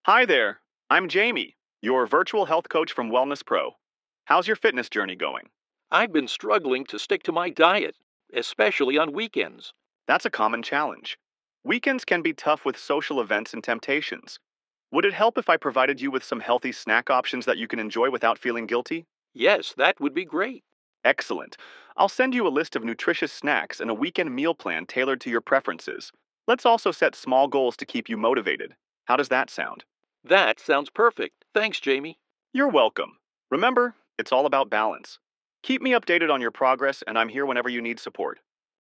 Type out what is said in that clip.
Hi there. I'm Jamie, your virtual health coach from Wellness Pro. How's your fitness journey going? I've been struggling to stick to my diet, especially on weekends. That's a common challenge. Weekends can be tough with social events and temptations. Would it help if I provided you with some healthy snack options that you can enjoy without feeling guilty? Yes, that would be great. Excellent. I'll send you a list of nutritious snacks and a weekend meal plan tailored to your preferences. Let's also set small goals to keep you motivated. How does that sound? That sounds perfect. Thanks, Jamie. You're welcome. Remember, it's all about balance. Keep me updated on your progress, and I'm here whenever you need support.